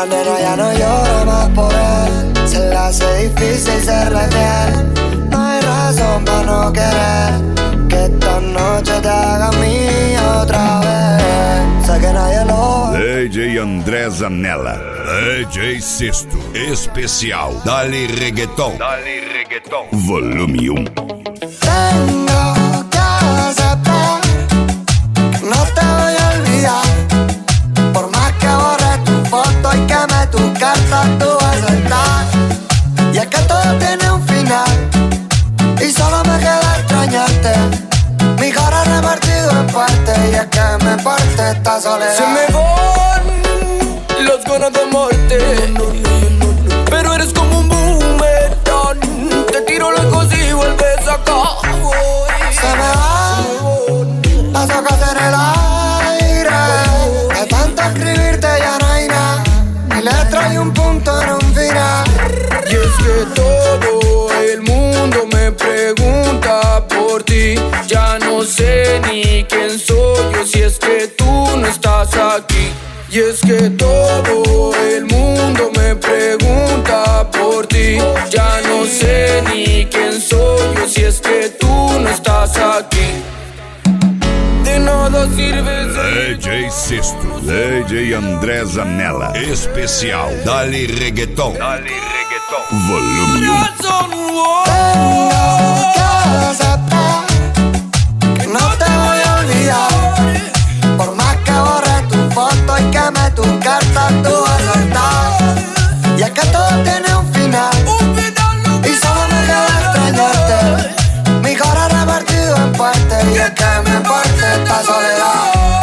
La nena ya no llora más por él, se le hace difícil serle fiel. No hay razón para no querer que esta noche te haga mía otra vez. Sé que nadie lo ve. DJ André Zanella, DJ Sexto, especial Dali Reggaeton, volume 1. Tengo que aceptar que no te voy a olvidar. Por más que borre tu foto y queme tus cartas, tú vas a estar. Y es que todo tiene un final y solo me queda extrañarte. Mi cara repartido en parte y es que me parte esta soledad. Se me van las ganas de amarte, pero eres como un boomerang. Te tiro lejos y vuelves acá. Se me van las hojas en el aire. De tanto escribirte ya no hay nada. Mi letra y un punto en un final. Y es que todo el mundo me pregunta por ti. Ya no sé ni quién soy yo si es que tú no estás aquí. Y es que todo el mundo me pregunta por ti. Ya no sé ni quién soy yo si es que tú no estás aquí. De nada sirve DJ Sexto, DJ André Zanella, especial Dali Reggaeton, volume 1. Tengo que aceptar que no te voy a olvidar. Por más que borre tu foto y queme tus cartas, tú vas a estar. Y es que todo tiene un final y solo me queda extrañarte. Mi cara repartido en parte y es que me parte esta soledad.